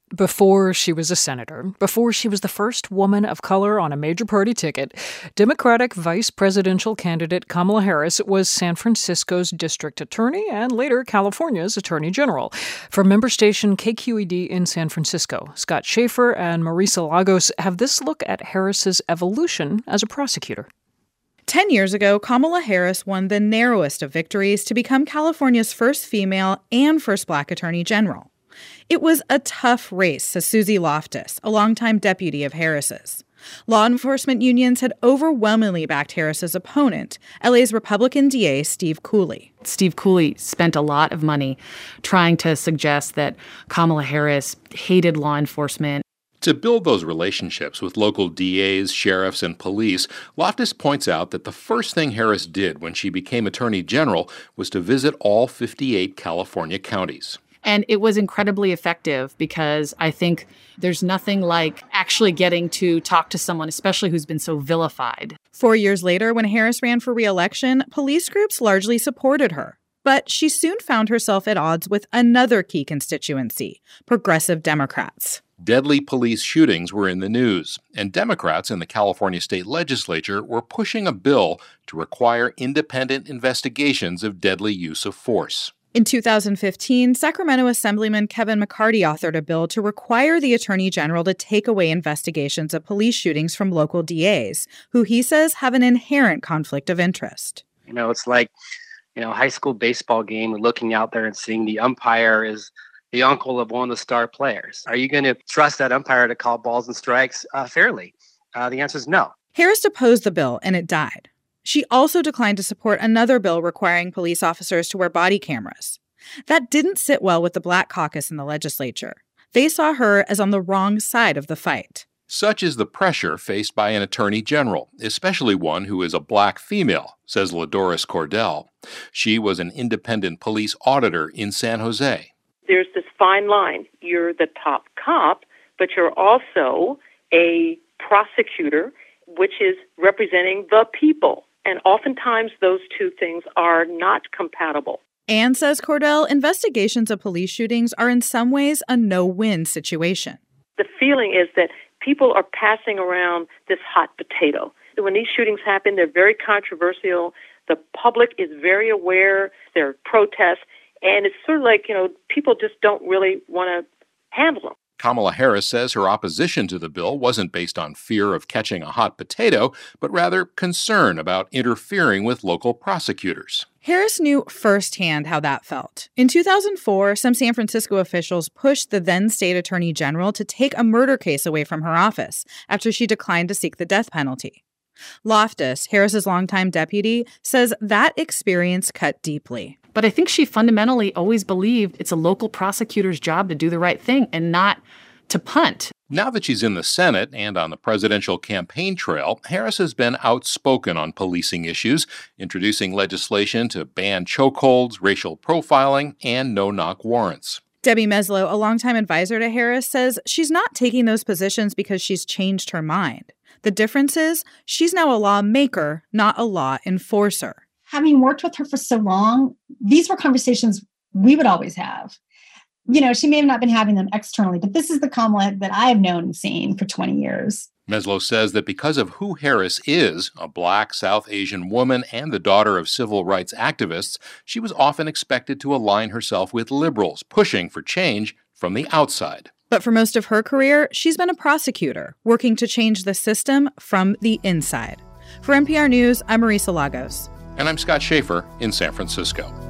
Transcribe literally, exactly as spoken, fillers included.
Before she was a senator, before she was the first woman of color on a major party ticket, Democratic vice presidential candidate Kamala Harris was San Francisco's district attorney and later California's attorney general. For member station K Q E D in San Francisco, Scott Schaefer and Marisa Lagos have this look at Harris's evolution as a prosecutor. Ten years ago, Kamala Harris won the narrowest of victories to become California's first female and first black attorney general. It was a tough race, says Susie Loftus, a longtime deputy of Harris's. Law enforcement unions had overwhelmingly backed Harris's opponent, L A's Republican D A Steve Cooley. Steve Cooley spent a lot of money trying to suggest that Kamala Harris hated law enforcement. To build those relationships with local D As, sheriffs, and police, Loftus points out that the first thing Harris did when she became Attorney General was to visit all fifty-eight California counties. And it was incredibly effective because I think there's nothing like actually getting to talk to someone, especially who's been so vilified. Four years later, when Harris ran for re-election, police groups largely supported her. But she soon found herself at odds with another key constituency, progressive Democrats. Deadly police shootings were in the news, and Democrats in the California state legislature were pushing a bill to require independent investigations of deadly use of force. In two thousand fifteen, Sacramento Assemblyman Kevin McCarty authored a bill to require the Attorney General to take away investigations of police shootings from local D As, who he says have an inherent conflict of interest. You know, it's like, you know, high school baseball game and looking out there and seeing the umpire is the uncle of one of the star players. Are you going to trust that umpire to call balls and strikes uh, fairly? Uh, the answer is no. Harris opposed the bill, and it died. She also declined to support another bill requiring police officers to wear body cameras. That didn't sit well with the Black Caucus in the legislature. They saw her as on the wrong side of the fight. Such is the pressure faced by an attorney general, especially one who is a black female, says LaDoris Cordell. She was an independent police auditor in San Jose. There's this fine line. You're the top cop, but you're also a prosecutor, which is representing the people. And oftentimes those two things are not compatible. And, says Cordell, investigations of police shootings are in some ways a no-win situation. The feeling is that people are passing around this hot potato. When these shootings happen, they're very controversial. The public is very aware. There are protests. And it's sort of like, you know, people just don't really want to handle them. Kamala Harris says her opposition to the bill wasn't based on fear of catching a hot potato, but rather concern about interfering with local prosecutors. Harris knew firsthand how that felt. In two thousand four, some San Francisco officials pushed the then state attorney general to take a murder case away from her office after she declined to seek the death penalty. Loftus, Harris's longtime deputy, says that experience cut deeply. But I think she fundamentally always believed it's a local prosecutor's job to do the right thing and not to punt. Now that she's in the Senate and on the presidential campaign trail, Harris has been outspoken on policing issues, introducing legislation to ban chokeholds, racial profiling, and no-knock warrants. Debbie Meslow, a longtime advisor to Harris, says she's not taking those positions because she's changed her mind. The difference is she's now a lawmaker, not a law enforcer. Having worked with her for so long, these were conversations we would always have. You know, she may have not been having them externally, but this is the Kamala that I have known and seen for twenty years. Meslow says that because of who Harris is, a black South Asian woman and the daughter of civil rights activists, she was often expected to align herself with liberals, pushing for change from the outside. But for most of her career, she's been a prosecutor, working to change the system from the inside. For N P R News, I'm Marisa Lagos. And I'm Scott Schaefer in San Francisco.